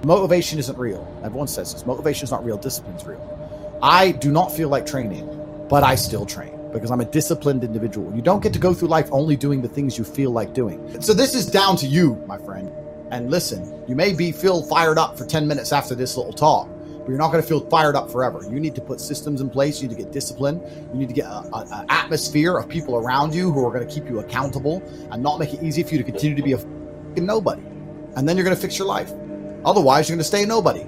Motivation isn't real. Everyone says this. Motivation is not real. Discipline's real. I do not feel like training, but I still train because I'm a disciplined individual. You don't get to go through life only doing the things you feel like doing. So this is down to you, my friend. And listen, you may feel fired up for 10 minutes after this little talk, but you're not going to feel fired up forever. You need to put systems in place. You need to get discipline. You need to get an atmosphere of people around you who are going to keep you accountable and not make it easy for you to continue to be a fucking nobody. And then you're going to fix your life. Otherwise, you're going to stay a nobody.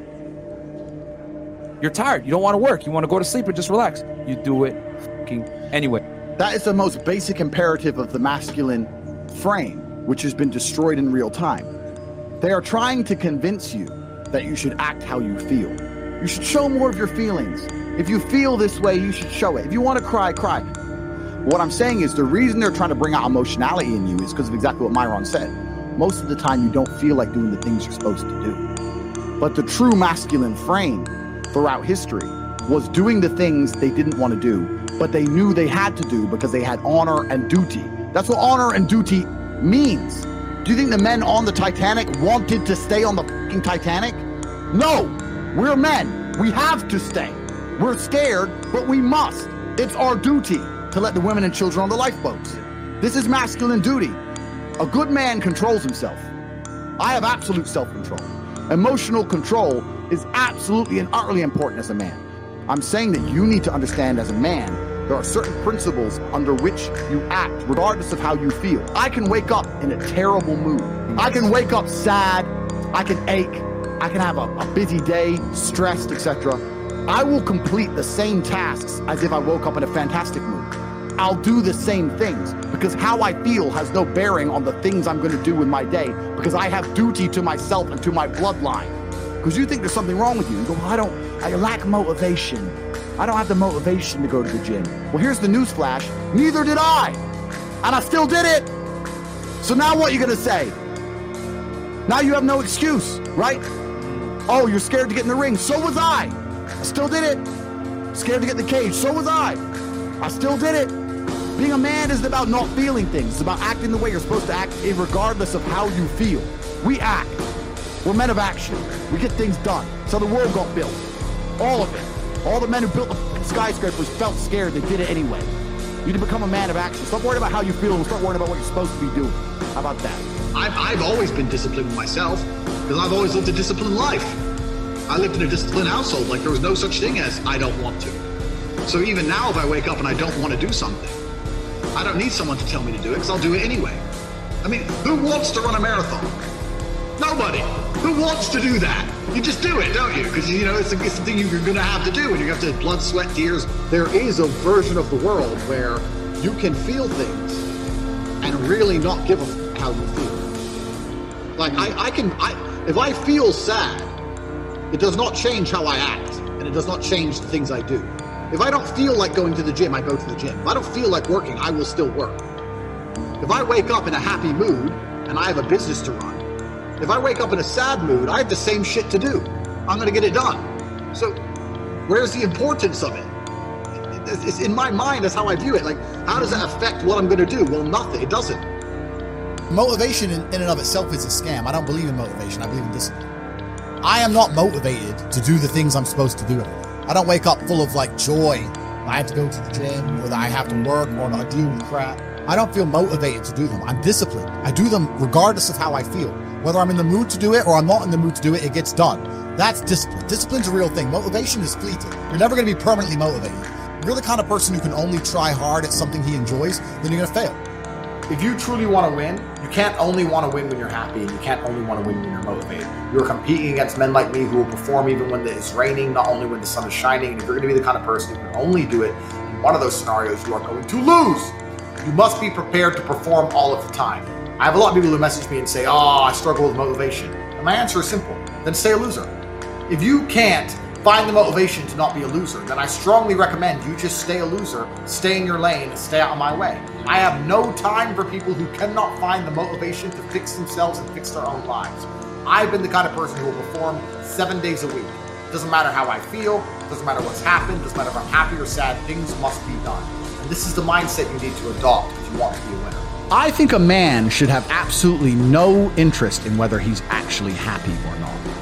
You're tired. You don't want to work. You want to go to sleep and just relax. You do it anyway. That is the most basic imperative of the masculine frame, which has been destroyed in real time. They are trying to convince you that you should act how you feel. You should show more of your feelings. If you feel this way, you should show it. If you want to cry, cry. What I'm saying is the reason they're trying to bring out emotionality in you is because of exactly what Myron said. Most of the time, you don't feel like doing the things you're supposed to do. But the true masculine frame throughout history was doing the things they didn't want to do, but they knew they had to do because they had honor and duty. That's what honor and duty means. Do you think the men on the Titanic wanted to stay on the fucking Titanic? No, we're men. We have to stay. We're scared, but we must. It's our duty to let the women and children on the lifeboats. This is masculine duty. A good man controls himself. I have absolute self-control. Emotional control is absolutely and utterly important as a man. I'm saying that you need to understand as a man, there are certain principles under which you act, regardless of how you feel. I can wake up in a terrible mood. I can wake up sad. I can ache. I can have a busy day, stressed, etc. I will complete the same tasks as if I woke up in a fantastic mood. I'll do the same things because how I feel has no bearing on the things I'm going to do in my day because I have duty to myself and to my bloodline. Because you think there's something wrong with you. You go, well, I lack motivation. I don't have the motivation to go to the gym. Well, here's the news flash. Neither did I. And I still did it. So now what are you going to say? Now you have no excuse, right? Oh, you're scared to get in the ring. So was I. I still did it. Scared to get in the cage. So was I. I still did it. Being a man isn't about not feeling things. It's about acting the way you're supposed to act regardless of how you feel. We act. We're men of action. We get things done. So the world got built. All of it. All the men who built the skyscrapers felt scared. They did it anyway. You need to become a man of action. Stop worrying about how you feel and start worrying about what you're supposed to be doing. How about that? I've always been disciplined with myself because I've always lived a disciplined life. I lived in a disciplined household. Like there was no such thing as I don't want to. So even now if I wake up and I don't want to do something, I don't need someone to tell me to do it because I'll do it anyway. I mean, who wants to run a marathon? Nobody. Who wants to do that? You just do it, don't you? Because, you know, it's the thing you're going to have to do, and you have to blood, sweat, tears. There is a version of the world where you can feel things and really not give a f*** how you feel. Like, if I feel sad, it does not change how I act, and it does not change the things I do. If I don't feel like going to the gym, I go to the gym. If I don't feel like working, I will still work. If I wake up in a happy mood and I have a business to run, if I wake up in a sad mood, I have the same shit to do. I'm going to get it done. So where's the importance of it? It's in my mind, that's how I view it. Like, how does that affect what I'm going to do? Well, nothing. It doesn't. Motivation in and of itself is a scam. I don't believe in motivation. I believe in discipline. I am not motivated to do the things I'm supposed to do. I don't wake up full of like joy. I have to go to the gym, or that I have to work, or not deal with crap. I don't feel motivated to do them. I'm disciplined. I do them regardless of how I feel. Whether I'm in the mood to do it or I'm not in the mood to do it, it gets done. That's discipline. Discipline's a real thing. Motivation is fleeting. You're never going to be permanently motivated. If you're the kind of person who can only try hard at something he enjoys, then you're going to fail. If you truly want to win, you can't only want to win when you're happy, and you can't only want to win when you're motivated. You're competing against men like me who will perform even when it's raining, not only when the sun is shining. And if you're going to be the kind of person who can only do it in one of those scenarios, you are going to lose. You must be prepared to perform all of the time. I have a lot of people who message me and say, oh, I struggle with motivation. And my answer is simple. Then stay a loser. If you can't find the motivation to not be a loser, then I strongly recommend you just stay a loser, stay in your lane, and stay out of my way. I have no time for people who cannot find the motivation to fix themselves and fix their own lives. I've been the kind of person who will perform 7 days a week. Doesn't matter how I feel, doesn't matter what's happened, doesn't matter if I'm happy or sad, things must be done. And this is the mindset you need to adopt if you want to be a winner. I think a man should have absolutely no interest in whether he's actually happy or not.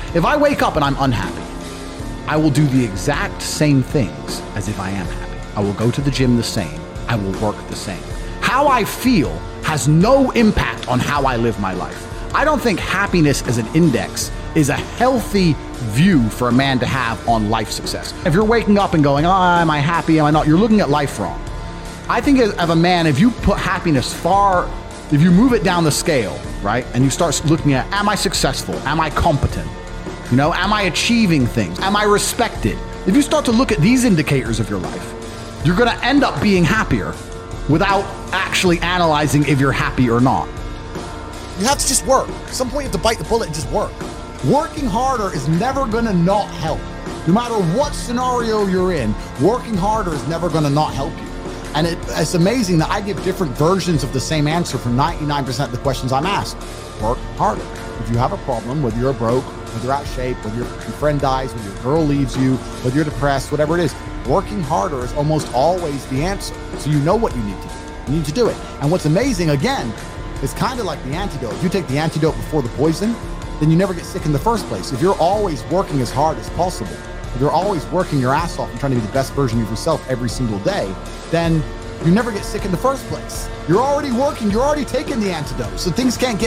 If I wake up and I'm unhappy, I will do the exact same things as if I am happy. I will go to the gym the same. I will work the same. How I feel has no impact on how I live my life. I don't think happiness as an index is a healthy view for a man to have on life success. If you're waking up and going, am I happy, am I not? You're looking at life wrong. I think as a man, if you put happiness if you move it down the scale, right? And you start looking at, am I successful? Am I competent? Am I achieving things? Am I respected? If you start to look at these indicators of your life, you're going to end up being happier without actually analyzing if you're happy or not. You have to just work. At some point you have to bite the bullet and just work. Working harder is never going to not help. No matter what scenario you're in, working harder is never going to not help you. And it's amazing that I give different versions of the same answer for 99% of the questions I'm asked. Work harder. If you have a problem, whether you're broke, whether you're out of shape, whether your friend dies, whether your girl leaves you, whether you're depressed, whatever it is, working harder is almost always the answer. So you know what you need to do. You need to do it. And what's amazing, again, is kind of like the antidote. If you take the antidote before the poison, then you never get sick in the first place. If you're always working as hard as possible, if you're always working your ass off and trying to be the best version of yourself every single day, then you never get sick in the first place. You're already working, you're already taking the antidote. So things can't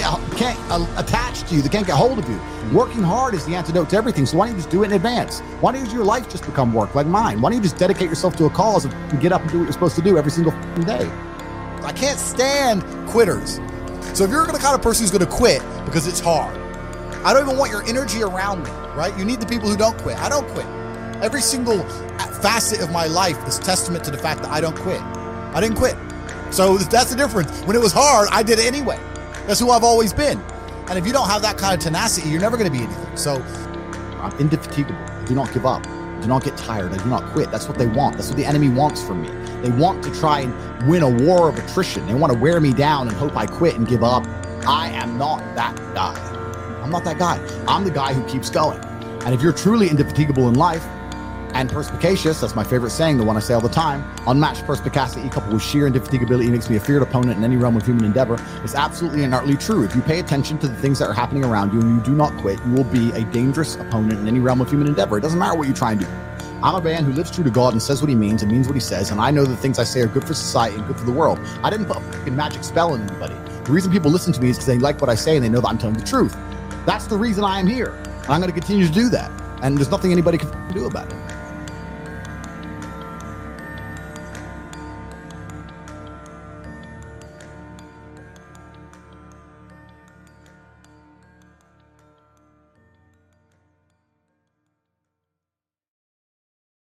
attach to you, they can't get hold of you. Working hard is the antidote to everything. So why don't you just do it in advance? Why don't your life just become work like mine? Why don't you just dedicate yourself to a cause and get up and do what you're supposed to do every single day? I can't stand quitters. So if you're the kind of person who's going to quit because it's hard, I don't even want your energy around me, right? You need the people who don't quit. I don't quit. Every single facet of my life is testament to the fact that I don't quit. I didn't quit. So that's the difference. When it was hard, I did it anyway. That's who I've always been. And if you don't have that kind of tenacity, you're never going to be anything. So I'm indefatigable. I do not give up. I do not get tired. I do not quit. That's what they want. That's what the enemy wants from me. They want to try and win a war of attrition. They want to wear me down and hope I quit and give up. I am not that guy. I'm not that guy. I'm the guy who keeps going. And if you're truly indefatigable in life and perspicacious, that's my favorite saying, the one I say all the time, unmatched perspicacity coupled with sheer indefatigability makes me a feared opponent in any realm of human endeavor, is absolutely and utterly true. If you pay attention to the things that are happening around you and you do not quit, you will be a dangerous opponent in any realm of human endeavor. It doesn't matter what you try and do. I'm a man who lives true to God and says what he means and means what he says, and I know the things I say are good for society and good for the world. I didn't put a fucking magic spell on anybody. The reason people listen to me is because they like what I say and they know that I'm telling the truth. That's the reason I am here. And I'm going to continue to do that. And there's nothing anybody can do about it.